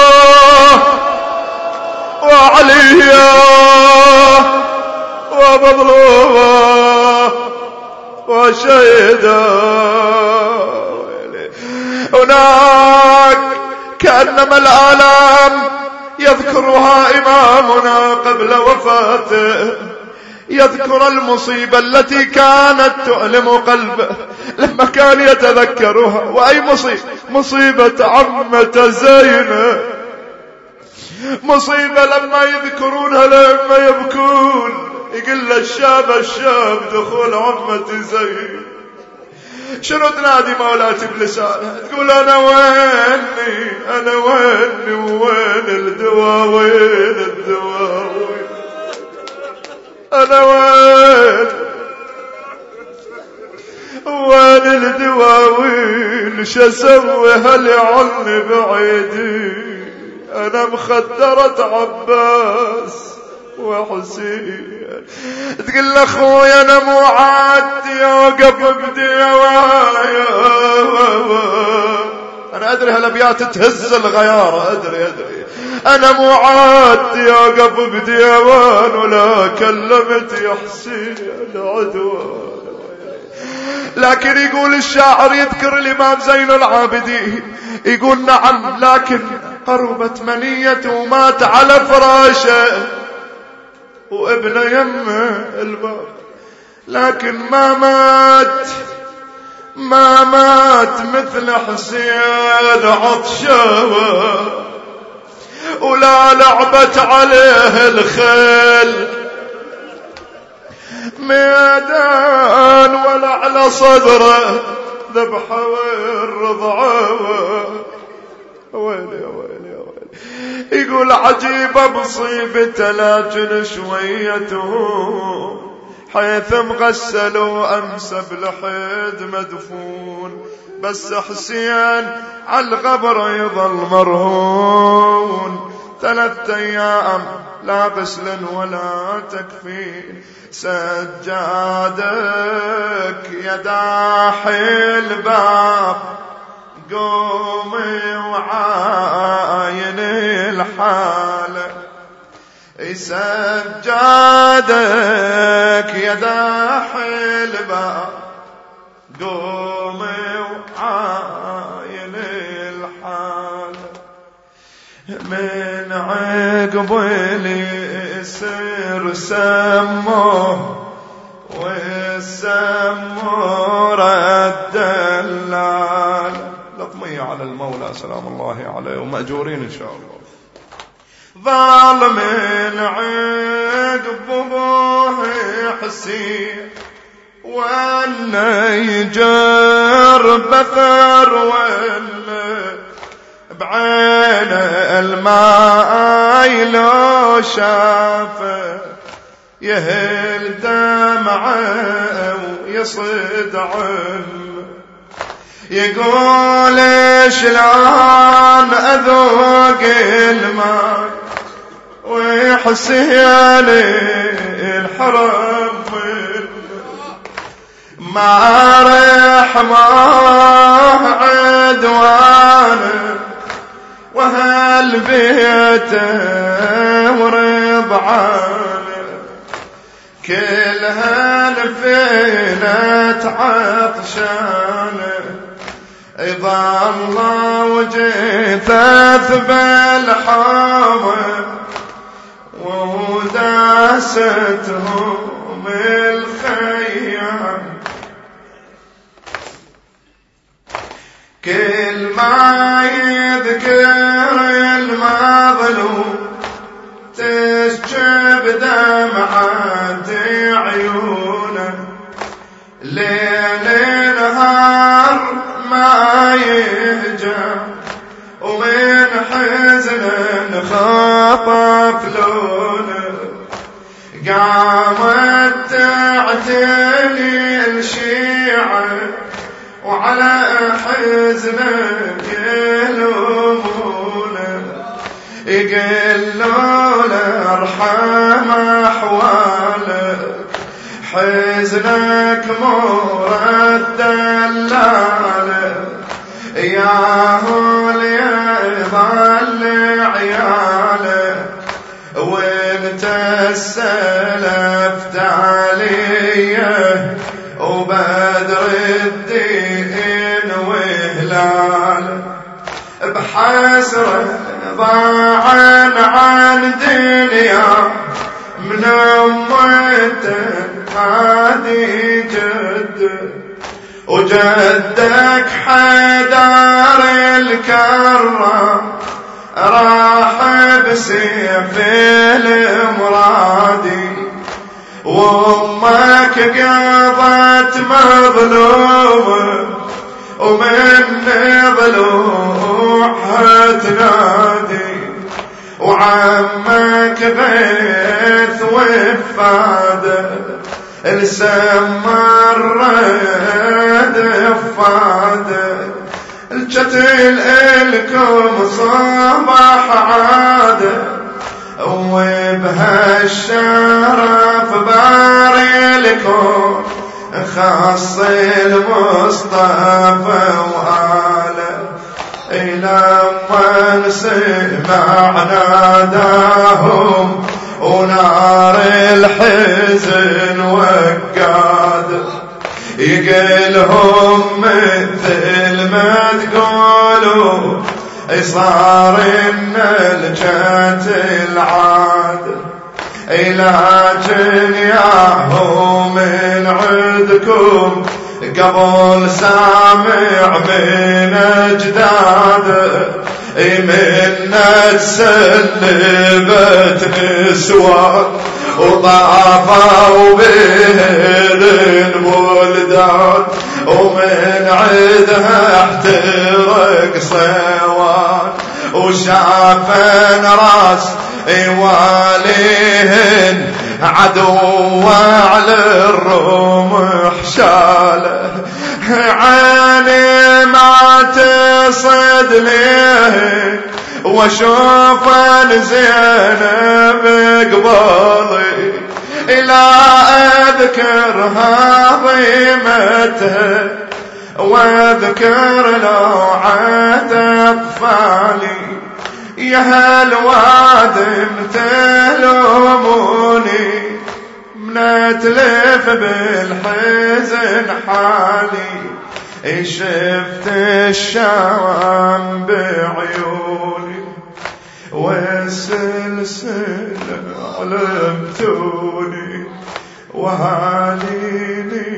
وعليا ومظلوما وشهيدا؟ هناك كأنما الآلام يذكرها إمامنا قبل وفاته. يذكر المصيبة التي كانت تؤلم قلبه لما كان يتذكرها. وأي مصيبة عمة زينب. مصيبة لما يذكرونها لما يبكون. يقول الشاب دخول عمة زينب. شنو تنادي مولاتي بلسانها؟ تقول أنا ويني وين الدواوين أنا وين الدواوين شسوي هل عني بعيدي أنا مخدرة عباس وحسين. تقول أخويا أنا مو عادي أوقف بديوايا. أنا أدري هالأبيات تهز الغيارة أدري أنا مو عادي أوقف بديوان ولا كلمت يا حسين عدوان. لكن يقول الشاعر يذكر الإمام زين العابدين يقول نعم لكن قربت منيته ومات على فراشه وابن يمه الباب لكن ما مات مثل حسين عطشاوة ولا لعبت عليه الخيل ميدان ولا على صدره ذبحه والرضعه. ويلي يقول عجيبة مصيبته لكن شويته حيث مغسلوا أمس بالحيد مدفون بس حسين عالقبر يظل مرهون 3 أيام لا غسل ولا تكفين سجادك يا داحي الباب قومي وعاين الحالة سجادك يا داحي الباب قومي وعاين الحالة من عقب اليسر سموه والسمو رد اللال. لطمية على المولى سلام الله عليه ومأجورين إن شاء الله. ظل من عقب ابوه حسين وانه يجر بثر ولا بعينه الماء لو شافه يهل دمعه ويصد علمه يقول شلون اذوق الماء وحسين الحرم ما رحمه عدوانه وهل بيته وربعانه كلها نفينت عطشانه إذا الله وجثث بالحامة وداستهم الخيام كل ما يذكر المظلوم تسكب دمعات عيونه ليل نهار ما يهجع ومن حزن خطف لونه قامت تعتني الشيعة وعلى حزنه يلومونه يقولوا له ارحم احوالك حزنك مرد اللالة ياهو ليظل عياله وانت السلفت عليه وبدر الدين وهلاله بحسرة ضاعن عن دنيا من امته هادي جد وجدك حيدر الكرم راح بسيف المرادي وامك قضت مظلومه ومن ضلوعها تنادي وعمك غيث وفاده السمر رد فاده الجتل الكم صباح عاده وبهالشرف باري لكم خاص المصطفى وآله لما سمع ناداهم ونار الحزن وقاد يقلهم مثل ما تقولوا صار إن الجات العاد لكن ياهو من عندكم قبل سامع من اجداده من تسلبت نسوان وطافوا به البلدان ومن عدها احترق صوان وشافن راس واليهن عدو على الرمح شاله عيني ما تصد ليه واشوف زينب قبالي لا اذكرها ضيمتها واذكر لوعة اطفالي يا هالوادم تلوموني منتلف بالحزن حالي شفت الشام بعيوني والسلسلة علمتوني وهاليني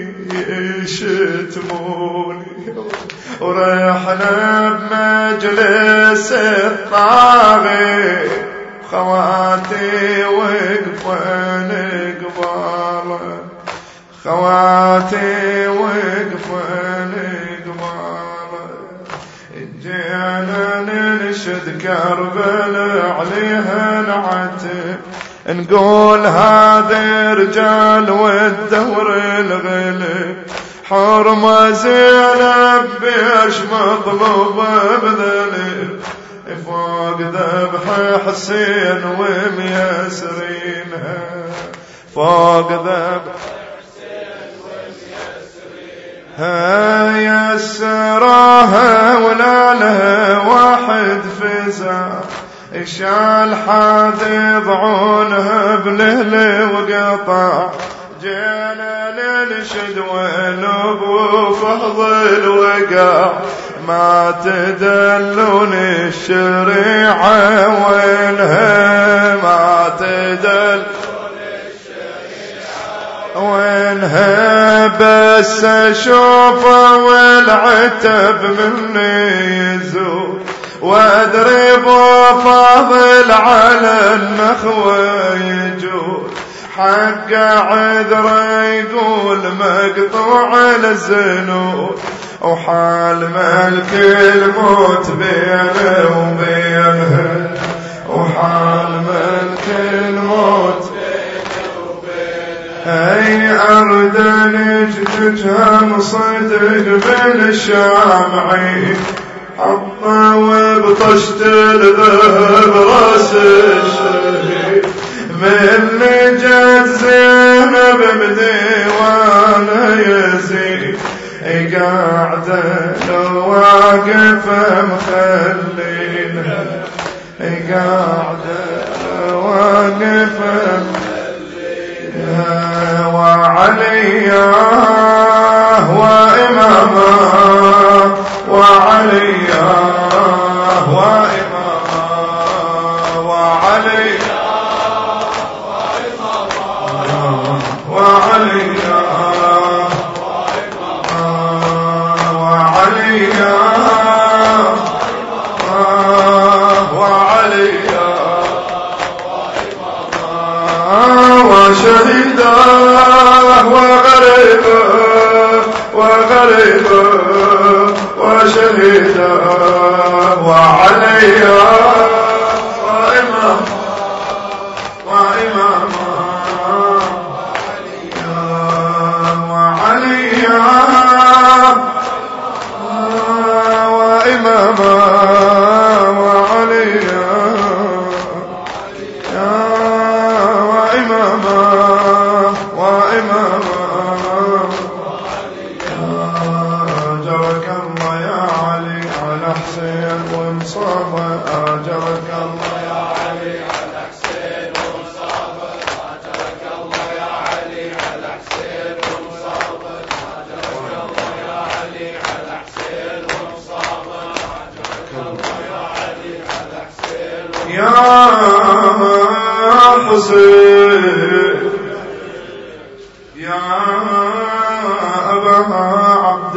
يشتموني ورحنا بمجلس الطاغي خواتي وقفن قباله خواتي وقفن قباله جينا ننشد كربلاء عليها العتب نقول هذا رجال والدور الغلب حرمة زينب بيش مطلوبة بذلب فوق ذبح حسين وميسرينها فوق ذبح حسين وميسرينها يسراها ولا لها واحد فزع شال حاد ضعونها بلهل وقطع جينا ننشد ونبو فضل وقع ما تدلون الشريعة وينها ما تدلون الشريعة وينها بس أشوفه والعتب مني يزول واضرب فاضل على النخوة يجول حق عذره يقول مقطوع الزنود وحال ملك الموت بينه وبينها وحال ملك الموت بينه وبينها هي أرض نجتها صدق بالشامعين حطه وبطشت الذهب راس الشهيد من جد زينب بديوان يزيد قاعدة لو واقفة مخلينها قاعدة لو واقفة مخلينها وعلياه وإمامه وعلياه وإمامه وعلياه وإمامه وعلياه وشهيدا وغريبا وغريبا وشهيدا وعليا وإماما وإماما وعليا وإماما وعليا يا أبا عبد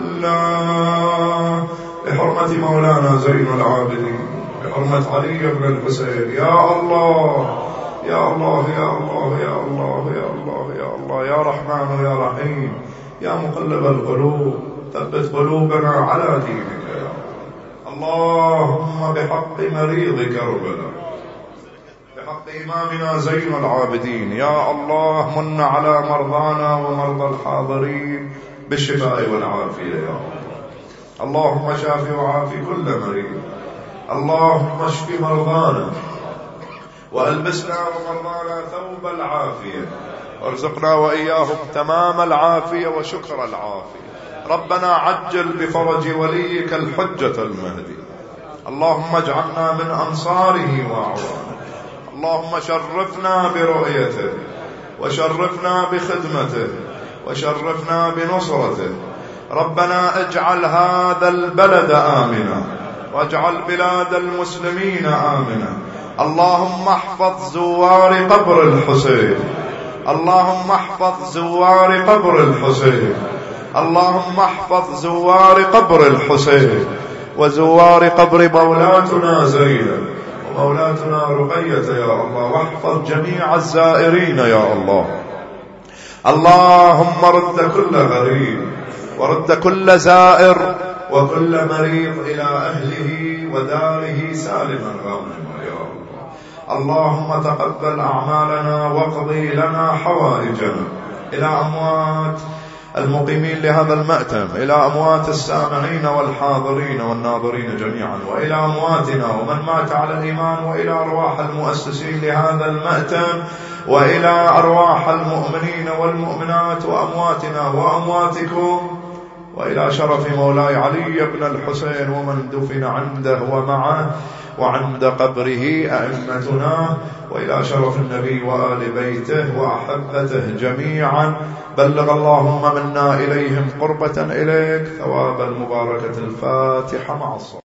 الله بحرمة مولانا زين العابدين بحرمة علي بن الحسين يا الله يا الله يا الله يا الله يا الله يا الله يا رحمن يا رحيم يا مقلب القلوب ثبت قلوبنا على دينك يا اللهم بحق مريض كربلاء بحق إمامنا زين العابدين يا الله من على مرضانا ومرضى الحاضرين بالشفاء والعافية يا الله اللهم شافي وعافي كل مريض اللهم اشف مرضانا وألبسنا ومرضانا ثوب العافية وارزقنا وإياهم تمام العافية وشكر العافية ربنا عجل بفرج وليك الحجة المهدي اللهم اجعلنا من أنصاره وأعوانه اللهم شرفنا برؤيته وشرفنا بخدمته وشرفنا بنصرته ربنا اجعل هذا البلد آمنا واجعل بلاد المسلمين آمنا اللهم احفظ زوار قبر الحسين اللهم احفظ زوار قبر الحسين اللهم احفظ زوار قبر الحسين وزوار قبر مولاتنا زينب مولاتنا رقية يا الله، واحفظ جميع الزائرين يا الله. اللهم رد كل غريب، ورد كل زائر وكل مريض إلى أهله وداره سالما غانما يا الله. اللهم تقبل أعمالنا واقضي لنا حوائجنا، إلى أموات المقيمين لهذا المأتم، إلى أموات السامعين والحاضرين والناظرين جميعا، وإلى أمواتنا ومن مات على الإيمان، وإلى أرواح المؤسسين لهذا المأتم، وإلى أرواح المؤمنين والمؤمنات وأمواتنا وأمواتكم، وإلى شرف مولاي علي بن الحسين ومن دفن عنده ومعه وعند قبره أئمتنا، وإلى شرف النبي وآل بيته وأحبته جميعا. بلغ اللهم منا إليهم قربة إليك ثواب المباركة. الفاتحة مع الصلاة.